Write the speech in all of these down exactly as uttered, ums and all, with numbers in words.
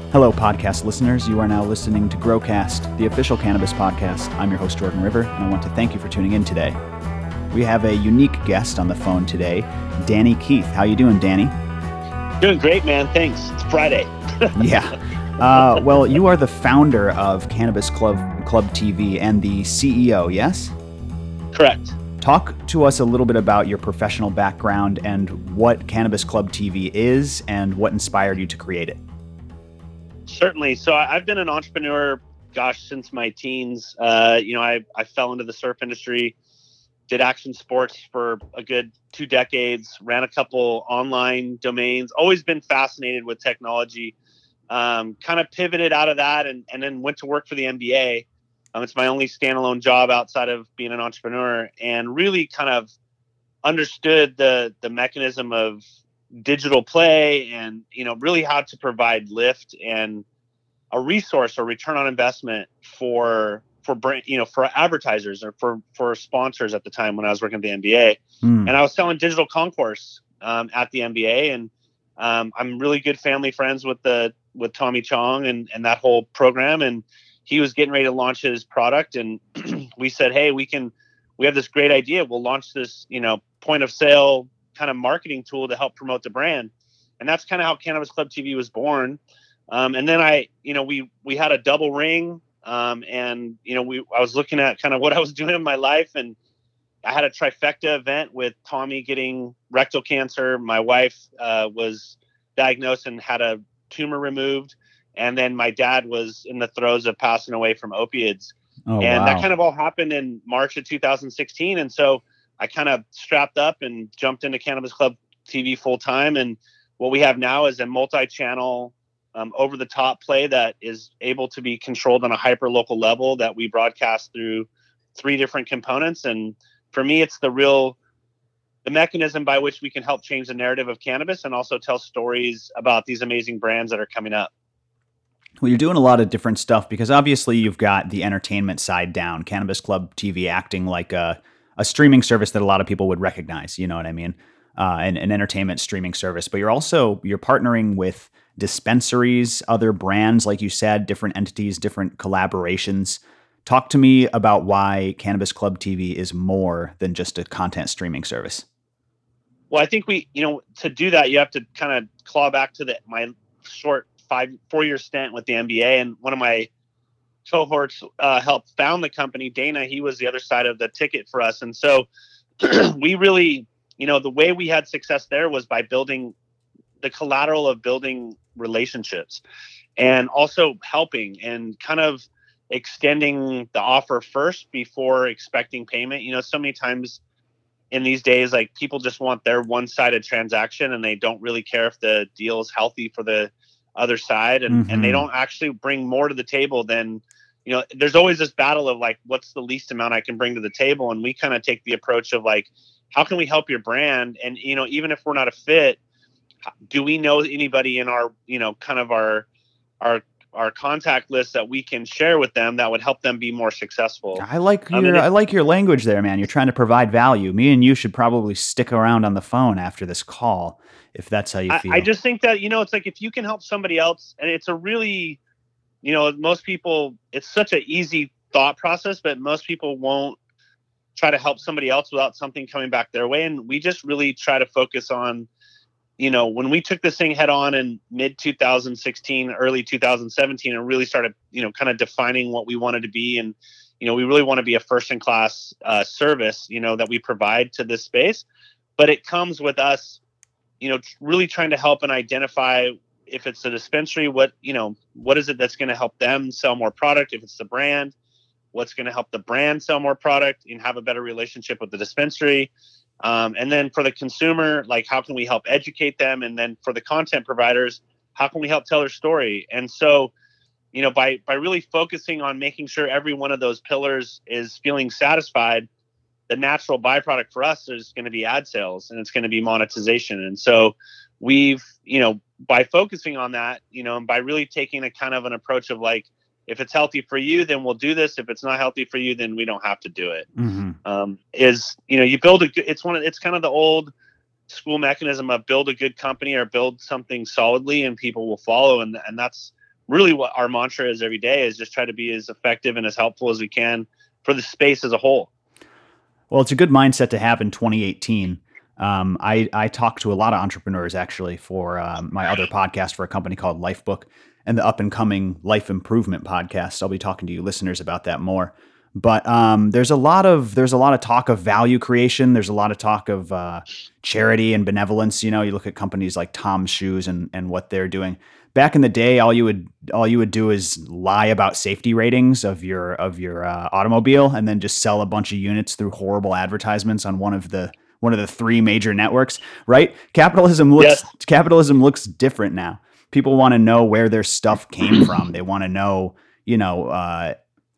Hello, podcast listeners. You are now listening to Growcast, the official cannabis podcast. I'm your host, Jordan River, and I want to thank you for tuning in today. We have a unique guest on the phone today, Danny Keith. How you doing, Danny? Doing great, man. Thanks. It's Friday. Yeah. Uh, well, you are the founder of Cannabis Club Club T V and the C E O, yes? Correct. Talk to us a little bit about your professional background and what Cannabis Club T V is and what inspired you to create it. Certainly. So I- I've been an entrepreneur, gosh, since my teens. Uh, you know, I, I fell into the surf industry, did action sports for a good two decades, ran a couple online domains, always been fascinated with technology, um, kind of pivoted out of that and, and then went to work for the N B A. Um, it's my only standalone job outside of being an entrepreneur, and really kind of understood the the mechanism of digital play and, you know, really how to provide lift and a resource or return on investment for for brand, you know, for advertisers or for for sponsors at the time when I was working at the N B A. Mm. And I was selling digital concourse um, at the N B A, and um, I'm really good family friends with the with Tommy Chong and and that whole program, and he was getting ready to launch his product, and we said, hey, we can we have this great idea. We'll launch this, you know, point of sale kind of marketing tool to help promote the brand. And that's kind of how Cannabis Club T V was born. Um, and then I, you know, we, we had a double ring. Um, and, you know, we, I was looking at kind of what I was doing in my life, and I had a trifecta event with Tommy getting rectal cancer. My wife uh, was diagnosed and had a tumor removed. And then my dad was in the throes of passing away from opiates. Oh, and wow. that kind of all happened in March of two thousand sixteen. And so I kind of strapped up and jumped into Cannabis Club T V full time. And what we have now is a multi-channel, um, over-the-top play that is able to be controlled on a hyper-local level that we broadcast through three different components. And for me, it's the real, the mechanism by which we can help change the narrative of cannabis and also tell stories about these amazing brands that are coming up. Well, you're doing a lot of different stuff because obviously you've got the entertainment side down, Cannabis Club T V acting like a, a streaming service that a lot of people would recognize, you know what I mean? Uh, an, an entertainment streaming service. But you're also, you're partnering with dispensaries, other brands, like you said, different entities, different collaborations. Talk to me about why Cannabis Club T V is more than just a content streaming service. Well, I think we, you know, to do that, you have to kind of claw back to the, my short five, four year stint with the N B A. And one of my cohorts uh, helped found the company, Dana. He was the other side of the ticket for us. And so we really, you know, the way we had success there was by building the collateral of building relationships and also helping and kind of extending the offer first before expecting payment. You know, so many times in these days, like, people just want their one-sided transaction and they don't really care if the deal is healthy for the other side. And, Mm-hmm. and they don't actually bring more to the table than, you know, there's always this battle of like, what's the least amount I can bring to the table? And we kind of take the approach of like, how can we help your brand? And, you know, even if we're not a fit, do we know anybody in our, you know, kind of our, our, our contact list that we can share with them that would help them be more successful? I like Um, your and it- I like your language there, man. You're trying to provide value. Me and you should probably stick around on the phone after this call if that's how you I, feel. I just think that, you know, it's like if you can help somebody else, and it's a really, you know, most people, it's such an easy thought process, but most people won't try to help somebody else without something coming back their way. And we just really try to focus on, you know, when we took this thing head on in mid two thousand sixteen, early two thousand seventeen, and really started, you know, kind of defining what we wanted to be. And, you know, we really want to be a first in class uh, service, you know, that we provide to this space. But it comes with us, you know, really trying to help and identify if it's a dispensary, what, you know, what is it that's going to help them sell more product? If it's the brand, what's going to help the brand sell more product and have a better relationship with the dispensary? Um, and then for the consumer, like, how can we help educate them? And then for the content providers, how can we help tell their story? And so, you know, by, by really focusing on making sure every one of those pillars is feeling satisfied, the natural byproduct for us is going to be ad sales, and it's going to be monetization. And so we've, you know, by focusing on that, you know, and by really taking a kind of an approach of like, if it's healthy for you, then we'll do this. If it's not healthy for you, then we don't have to do it. Mm-hmm. Um, is, you know, you build a good, it's one of, it's kind of the old school mechanism of build a good company or build something solidly and people will follow. And, and that's really what our mantra is every day is just try to be as effective and as helpful as we can for the space as a whole. Well, it's a good mindset to have in twenty eighteen. Um, I, I talk to a lot of entrepreneurs actually for um, my other podcast for a company called Lifebook and the up and coming Life Improvement podcast. I'll be talking to you listeners about that more. But um, there's a lot of there's a lot of talk of value creation. There's a lot of talk of uh, charity and benevolence. You know, you look at companies like Tom's Shoes and and what they're doing. Back in the day, all you would all you would do is lie about safety ratings of your of your uh, automobile, and then just sell a bunch of units through horrible advertisements on one of the one of the three major networks. Right? Capitalism looks yes. capitalism looks different now. People want to know where their stuff came from. They want to know, you know, uh,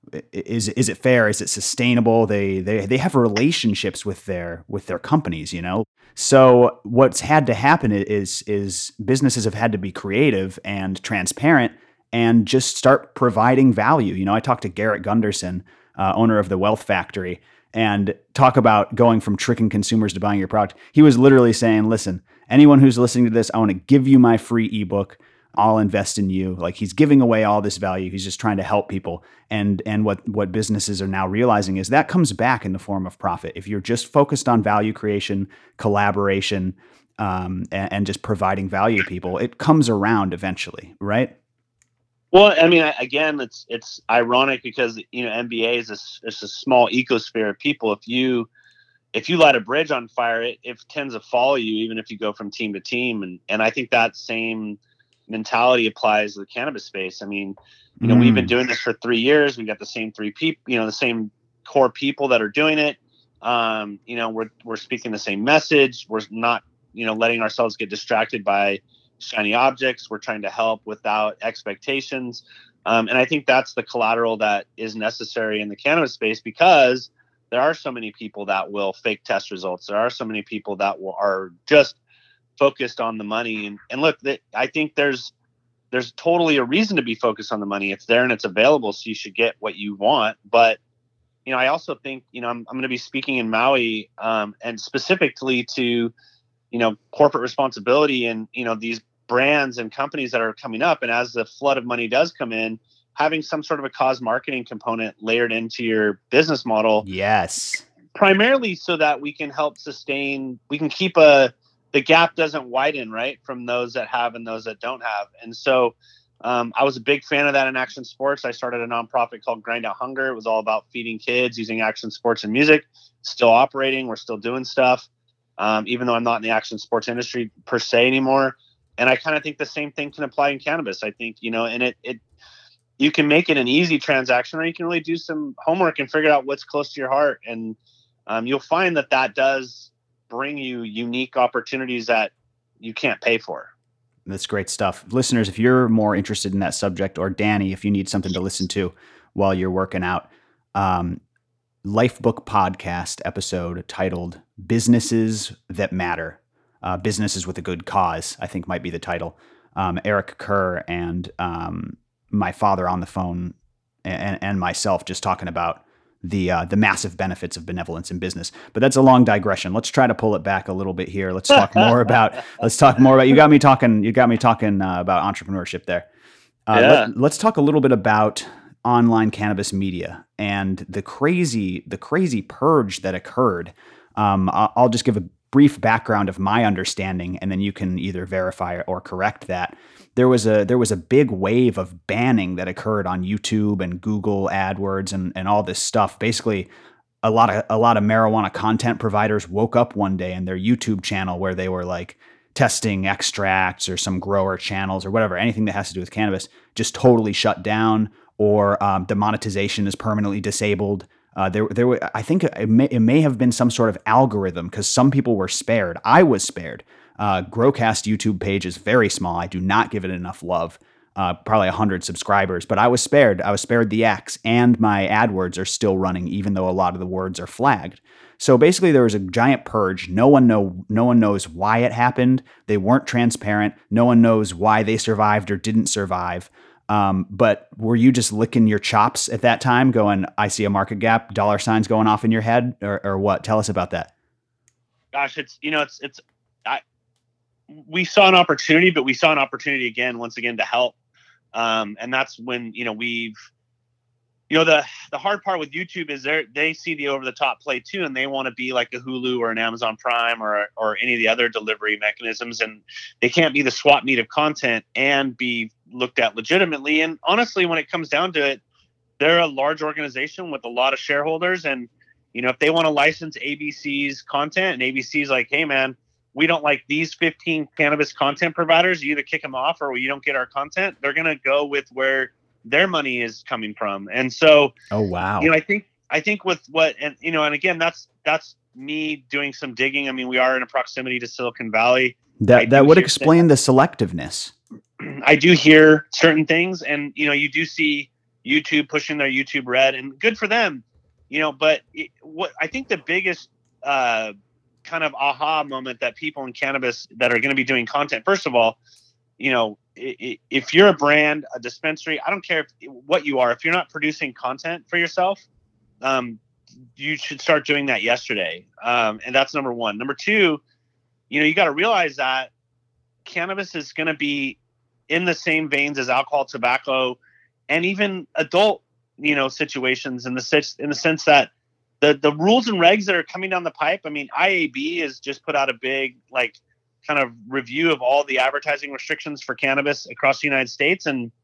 is is it fair? Is it sustainable? They they they have relationships with their with their companies, you know. So what's had to happen is is businesses have had to be creative and transparent and just start providing value. You know, I talked to Garrett Gunderson, uh, owner of the Wealth Factory, and talk about going from tricking consumers to buying your product. He was literally saying, listen, anyone who's listening to this, I want to give you my free ebook. I'll invest in you. Like, he's giving away all this value. He's just trying to help people. And and what what businesses are now realizing is that comes back in the form of profit. If you're just focused on value creation, collaboration, um, and, and just providing value to people, it comes around eventually, right? Well, I mean, again, it's it's ironic because, you know, N B A is a, it's a small ecosphere of people. If you if you light a bridge on fire, it, it tends to follow you, even if you go from team to team. And and I think that same mentality applies to the cannabis space. I mean, you know, mm. we've been doing this for three years. We got the same three people, you know, the same core people that are doing it. Um, you know, we're, we're speaking the same message. We're not, you know, letting ourselves get distracted by shiny objects. We're trying to help without expectations. Um, and I think that's the collateral that is necessary in the cannabis space, because there are so many people that will fake test results. There are so many people that will, are just focused on the money. And, and look, that I think there's there's totally a reason to be focused on the money. It's there and it's available, so you should get what you want. But, you know, I also think, you know, I'm, I'm going to be speaking in Maui, um, and specifically to, you know, corporate responsibility and, you know, these brands and companies that are coming up. And as the flood of money does come in, having some sort of a cause marketing component layered into your business model. Yes. Primarily so that we can help sustain, we can keep a, the gap doesn't widen, right, from those that have and those that don't have. And so um, I was a big fan of that in action sports. I started a nonprofit called Grind Out Hunger. It was all about feeding kids using action sports and music. Still operating. We're still doing stuff, um, even though I'm not in the action sports industry per se anymore. And I kind of think the same thing can apply in cannabis. I think, you know, and it, it, you can make it an easy transaction, or you can really do some homework and figure out what's close to your heart. And um, you'll find that that does bring you unique opportunities that you can't pay for. That's great stuff. Listeners, if you're more interested in that subject, or Danny, if you need something to listen to while you're working out, um, Lifebook podcast episode titled Businesses That Matter, uh, Businesses with a Good Cause, I think might be the title. Um, Eric Kerr and um, my father on the phone and, and myself just talking about the uh, the massive benefits of benevolence in business. But that's a long digression. Let's try to pull it back a little bit here. Let's talk more about, let's talk more about, you got me talking, you got me talking uh, about entrepreneurship there. Uh, yeah. let, let's talk a little bit about online cannabis media and the crazy, the crazy purge that occurred. Um, I'll just give a brief background of my understanding, and then you can either verify or correct that. There was a there was a big wave of banning that occurred on YouTube and Google AdWords and, and all this stuff. Basically, a lot of a lot of marijuana content providers woke up one day and their YouTube channel, where they were like testing extracts or some grower channels or whatever, anything that has to do with cannabis, just totally shut down, or um, demonetization is permanently disabled. Uh, there, there were, I think it may, it may have been some sort of algorithm, because some people were spared. I was spared. Uh, Growcast YouTube page is very small. I do not give it enough love. Uh, probably one hundred subscribers, but I was spared. I was spared the X, and my AdWords are still running, even though a lot of the words are flagged. So basically, there was a giant purge. No one know, no one knows why it happened. They weren't transparent. No one knows why they survived or didn't survive. Um, but were you just licking your chops at that time, going, I see a market gap, dollar signs going off in your head, or, or what? Tell us about that. Gosh, it's, you know, it's, it's, I, we saw an opportunity, but we saw an opportunity again, once again, to help Um, and that's when, you know, we've, you know, the, the hard part with YouTube is they they see the over the top play too. And they want to be like a Hulu or an Amazon Prime or, or any of the other delivery mechanisms. And they can't be the swap meet of content and be looked at legitimately. And honestly, when it comes down to it, they're a large organization with a lot of shareholders. And, you know, if they want to license A B C's content and A B C's like, hey man, we don't like these fifteen cannabis content providers, you either kick them off or you don't get our content, they're going to go with where their money is coming from. And so, Oh, you wow. know, I think, I think with what, and, you know, and again, that's, that's me doing some digging. I mean, we are in a proximity to Silicon Valley. I That that do would hear, explain the selectiveness. I do hear certain things, and, you know, you do see YouTube pushing their YouTube Red, and good for them, you know, but it, what I think the biggest, uh, kind of aha moment that people in cannabis that are going to be doing content, first of all, you know, if you're a brand, a dispensary, I don't care if, what you are, if you're not producing content for yourself, um, you should start doing that yesterday. Um, and that's number one. Number two, you know, you got to realize that cannabis is going to be in the same veins as alcohol, tobacco, and even adult, you know, situations in the sense, in the sense that the, the rules and regs that are coming down the pipe. I mean, I A B has just put out a big, like, kind of review of all the advertising restrictions for cannabis across the United States. And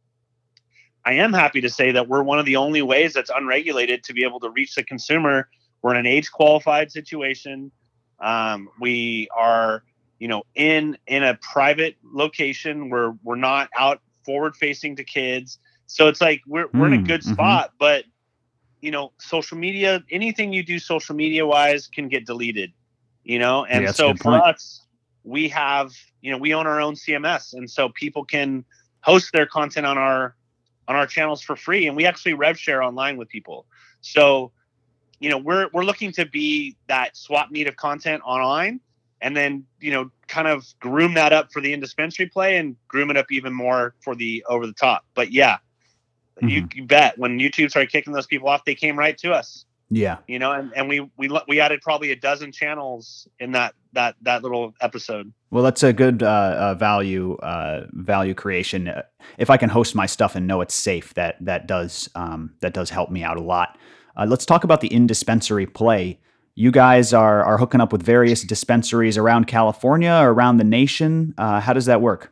I am happy to say that we're one of the only ways that's unregulated to be able to reach the consumer. We're in an age qualified situation. Um, we are, you know, in, in a private location where we're not out forward facing to kids. So it's like, we're, we're in a Mm, good hmm. spot, but, you know, social media, anything you do social media wise can get deleted, you know? Yeah, And that's a so good for point. us, we have, you know, we own our own C M S. And so people can host their content on our, on our channels for free. And we actually rev share online with people. So, you know, we're, we're looking to be that swap meet of content online, and then, you know, kind of groom that up for the in dispensary play and groom it up even more for the over the top. But yeah, you, Hmm. you bet when YouTube started kicking those people off, they came right to us. Yeah. You know, and, and we, we, we added probably a dozen channels in that, that, that little episode. Well, that's a good uh, uh, value uh, value creation. Uh, If I can host my stuff and know it's safe, that that does um, that does help me out a lot. Uh, let's talk about the in dispensary play. You guys are are hooking up with various dispensaries around California or around the nation. Uh, how does that work?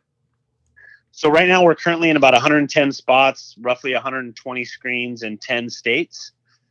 So right now we're currently in about one hundred ten spots, roughly one hundred twenty screens in ten states.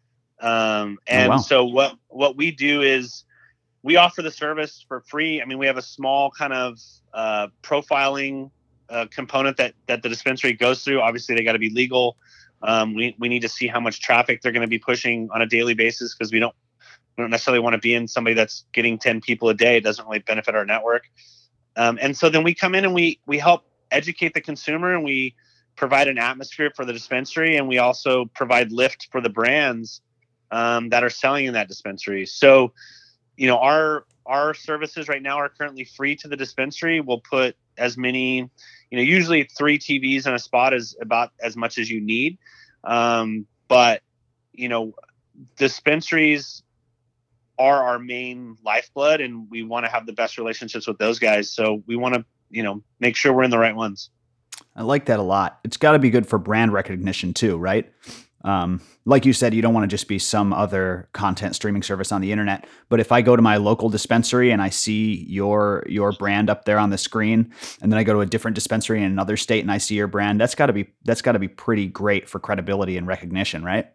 Um, Oh, and wow. so what, what we do is we offer the service for free. I mean, we have a small kind of, uh, profiling, uh, component that, that the dispensary goes through. Obviously they got to be legal. Um, we, we need to see how much traffic they're going to be pushing on a daily basis, because we don't, we don't necessarily want to be in somebody that's getting ten people a day. It doesn't really benefit our network. Um, and so then we come in and we, we help educate the consumer, and we provide an atmosphere for the dispensary. And we also provide lift for the brands, um, that are selling in that dispensary. So, you know, our, our services right now are currently free to the dispensary. We'll put as many, you know, usually three T Vs in a spot is about as much as you need. Um, but, you know, dispensaries are our main lifeblood, and we want to have the best relationships with those guys. So we want to, you know, make sure we're in the right ones. I like that a lot. It's got to be good for brand recognition too, right? Um, like you said, you don't want to just be some other content streaming service on the internet. But if I go to my local dispensary and I see your your brand up there on the screen, and then I go to a different dispensary in another state and I see your brand, that's got to be that's got to be pretty great for credibility and recognition, right?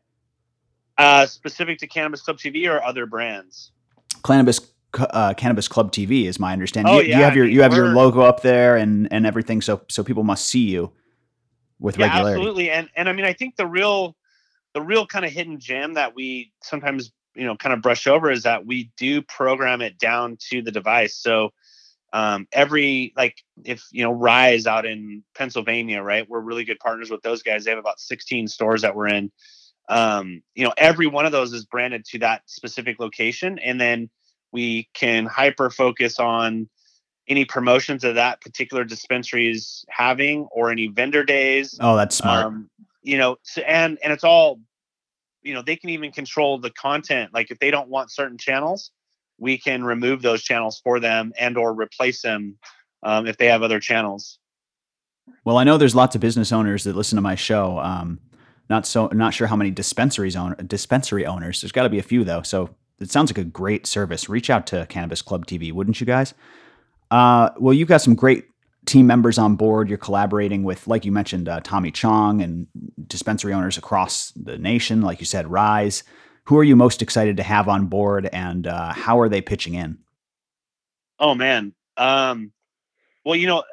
Uh, specific to Cannabis Club T V or other brands? Cannabis uh, Cannabis Club T V is my understanding. Oh You, you yeah. have I your you mean, have your we're, logo up there and and everything, so so people must see you with yeah, regularity. absolutely. And, and I mean, I think the real, the real kind of hidden gem that we sometimes, you know, kind of brush over is that we do program it down to the device. So, um, every, like, if, you know, Rise out in Pennsylvania, right, we're really good partners with those guys. They have about sixteen stores that we're in. Um, you know, every one of those is branded to that specific location. And then we can hyper focus on any promotions that that particular dispensary is having, or any vendor days. Oh, that's smart. Um, you know, so, and, and it's all, you know, they can even control the content. Like if they don't want certain channels, we can remove those channels for them and or replace them, um, if they have other channels. Well, I know there's lots of business owners that listen to my show. Um, not so, not sure how many dispensaries own dispensary owners. There's got to be a few though. So it sounds like a great service. Reach out to Cannabis Club T V, wouldn't you guys? Uh, well, you've got some great team members on board. You're collaborating with, like you mentioned, uh, Tommy Chong and dispensary owners across the nation. Like you said, Rise. Who are you most excited to have on board, and uh, how are they pitching in? Oh man. Um, well, you know,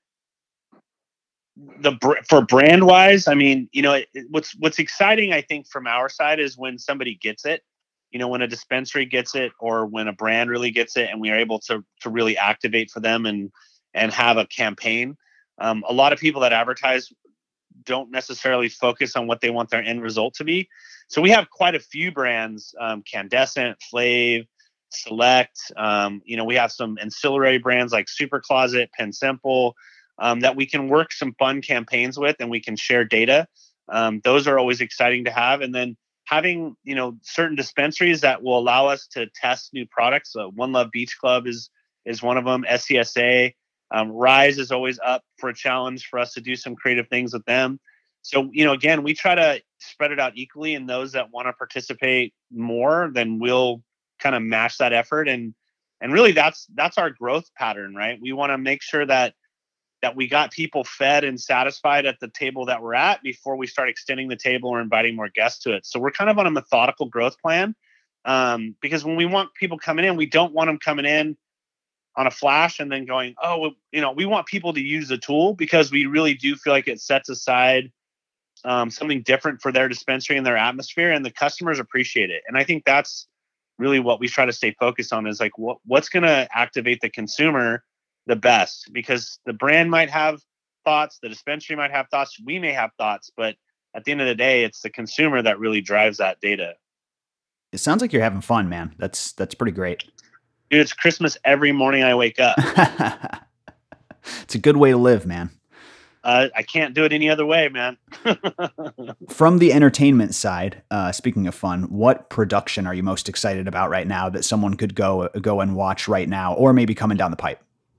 the for brand wise, I mean, you know, it, what's what's exciting, I think, from our side is when somebody gets it. You know, when a dispensary gets it, or when a brand really gets it, and we are able to to really activate for them and and have a campaign. Um, a lot of people that advertise don't necessarily focus on what they want their end result to be. So we have quite a few brands: um, Candescent, Flav, Select. Um, you know, we have some ancillary brands like Super Closet, Pen Simple, um, that we can work some fun campaigns with, and we can share data. Um, those are always exciting to have. And then having, you know, certain dispensaries that will allow us to test new products. Uh, One Love Beach Club is is one of them. S C S A, um, Rise is always up for a challenge for us to do some creative things with them. So, you know, again, we try to spread it out equally, and those that want to participate more, then we'll kind of match that effort. And and really, that's that's our growth pattern, right? We want to make sure that that we got people fed and satisfied at the table that we're at before we start extending the table or inviting more guests to it. So we're kind of on a methodical growth plan, um, because when we want people coming in, we don't want them coming in on a flash and then going, oh, well, you know, we want people to use the tool, because we really do feel like it sets aside um, something different for their dispensary and their atmosphere, and the customers appreciate it. And I think that's really what we try to stay focused on, is like, what, what's going to activate the consumer the best, because the brand might have thoughts, the dispensary might have thoughts, we may have thoughts, but at the end of the day, it's the consumer that really drives that data. It sounds like you're having fun, man. That's that's pretty great. Dude, it's Christmas every morning I wake up. It's a good way to live, man. Uh, I can't do it any other way, man. From the entertainment side, uh, speaking of fun, what production are you most excited about right now that someone could go go and watch right now, or maybe coming down the pipe?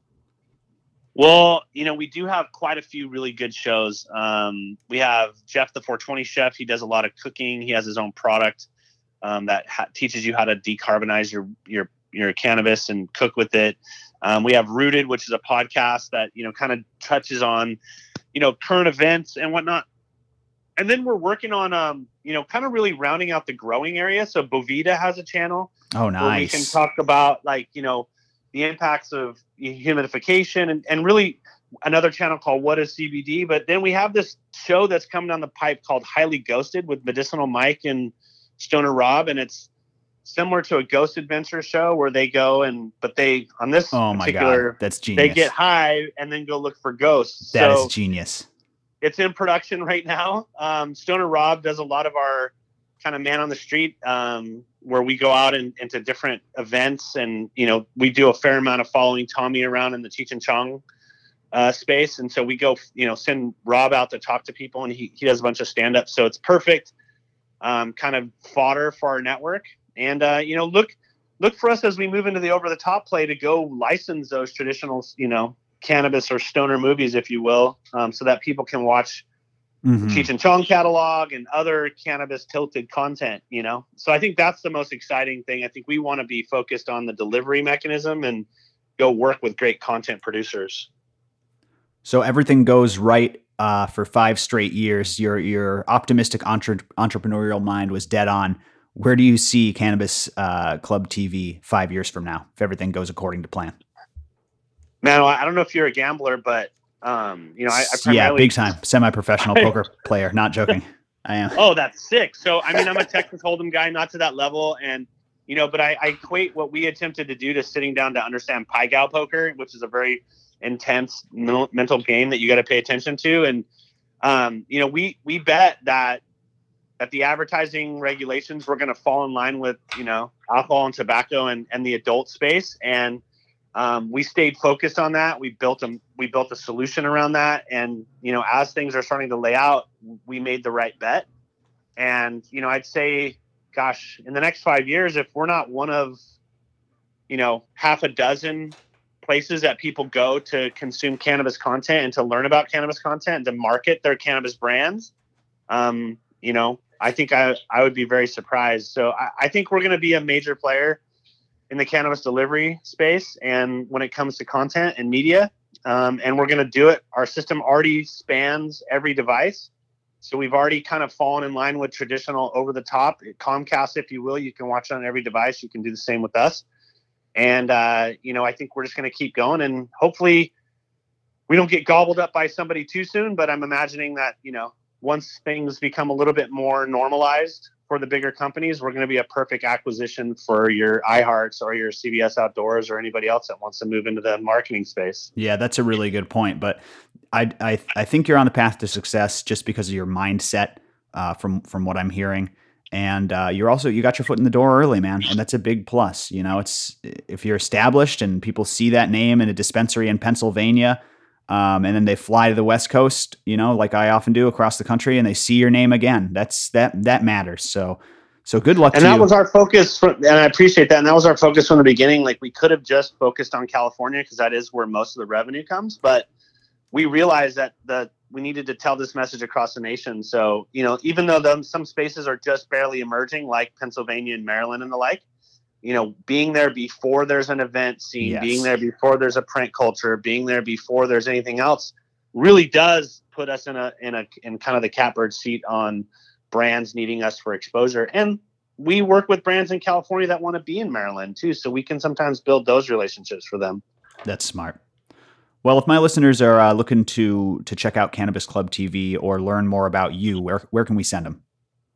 Well, you know, we do have quite a few really good shows. Um, we have Jeff, the four twenty chef. He does a lot of cooking. He has his own product um, that ha- teaches you how to decarbonize your your your cannabis and cook with it. Um, we have Rooted, which is a podcast that, you know, kind of touches on, you know, current events and whatnot. And then we're working on, um, you know, kind of really rounding out the growing area. So Bovita has a channel Oh, where we can nice. talk about, like, you know, the impacts of humidification, and, and really another channel called What is C B D. But then we have this show that's coming down the pipe called Highly Ghosted with Medicinal Mike and Stoner Rob. And it's similar to a Ghost Adventure show where they go and, but they, on this Oh my God, particular, that's they get genius. high and then go look for ghosts. That is So genius. it's in production right now. Um, Stoner Rob does a lot of our kind of man on the street, um, where we go out and into different events, and, you know, we do a fair amount of following Tommy around in the Cheech and Chong uh, space. And so we go, you know, send Rob out to talk to people, and he, he does a bunch of stand up. So it's perfect um, kind of fodder for our network. And, uh, you know, look, look for us as we move into the over the top play to go license those traditional, you know, cannabis or stoner movies, if you will, um, so that people can watch the Mm-hmm. Cheech and Chong catalog and other cannabis tilted content, you know? So I think that's the most exciting thing. I think we want to be focused on the delivery mechanism and go work with great content producers. So everything goes right uh, for five straight years. Your your optimistic entre- entrepreneurial mind was dead on. Where do you see Cannabis uh, Club T V five years from now, if everything goes according to plan? Man, I don't know if you're a gambler, but, um, you know, I, I Yeah, big primarily, time. Semi-professional poker player. Not joking. I am. oh, that's sick. So, I mean, I'm a Texas Hold'em guy, not to that level. And, you know, but I, I equate what we attempted to do to sitting down to understand Pai Gow poker, which is a very intense mental, mental game that you got to pay attention to. And, um, you know, we, we bet that, that the advertising regulations were going to fall in line with, you know, alcohol and tobacco and, and the adult space. And, um, we stayed focused on that. We built a, we built a solution around that. And, you know, as things are starting to lay out, we made the right bet. And, you know, I'd say, gosh, in the next five years, if we're not one of, you know, half a dozen places that people go to consume cannabis content and to learn about cannabis content and to market their cannabis brands, um, you know, I think I, I would be very surprised. So I, I think we're going to be a major player in the cannabis delivery space. And when it comes to content and media, um, and we're going to do it, our system already spans every device. So we've already kind of fallen in line with traditional over the top Comcast, if you will. You can watch it on every device. You can do the same with us. And, uh, you know, I think we're just going to keep going, and hopefully we don't get gobbled up by somebody too soon. But I'm imagining that, you know, once things become a little bit more normalized for the bigger companies, we're going to be a perfect acquisition for your iHearts or your C B S Outdoors or anybody else that wants to move into the marketing space. Yeah, that's a really good point. But I, I, I think you're on the path to success just because of your mindset, uh, from, from what I'm hearing. And uh, you're also, you got your foot in the door early, man. And that's a big plus. You know, it's, if you're established and people see that name in a dispensary in Pennsylvania, um, and then they fly to the West Coast, you know, like I often do across the country, and they see your name again, that's, that, that matters. So, so good luck and to you. And that was our focus from, and I appreciate that. And that was our focus from the beginning. Like, we could have just focused on California because that is where most of the revenue comes. But we realized that the, we needed to tell this message across the nation. So, you know, even though the, some spaces are just barely emerging, like Pennsylvania and Maryland and the like, you know, being there before there's an event scene, Yes. being there before there's a print culture, being there before there's anything else, really does put us in a in a in kind of the catbird seat on brands needing us for exposure. And we work with brands in California that want to be in Maryland too, so we can sometimes build those relationships for them. That's smart. Well, if my listeners are uh, looking to to check out Cannabis Club T V or learn more about you, where where can we send them?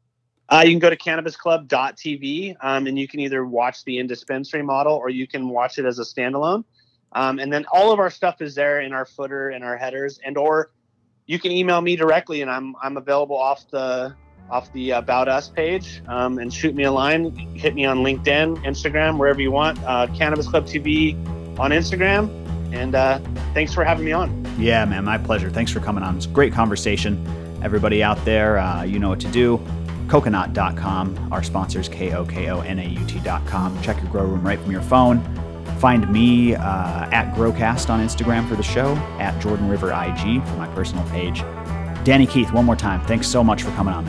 Uh, you can go to cannabis club dot t v, um, and you can either watch the in-dispensary model or you can watch it as a standalone. Um, and then all of our stuff is there in our footer and our headers, and or you can email me directly, and I'm I'm available off the off the About Us page, um, and shoot me a line. Hit me on LinkedIn, Instagram, wherever you want. Uh, Cannabis Club T V on Instagram. And uh, thanks for having me on. Yeah, man, my pleasure. Thanks for coming on. It's a great conversation. Everybody out there, uh, you know what to do. Kokonut dot com. Our sponsors, K O K O N A U T dot com. Check your grow room right from your phone. Find me uh, at Growcast on Instagram for the show, at Jordan River I G for my personal page. Danny Keith, one more time, thanks so much for coming on,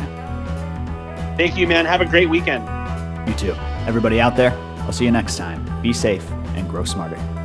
man. Thank you, man. Have a great weekend. You too. Everybody out there, I'll see you next time. Be safe and grow smarter.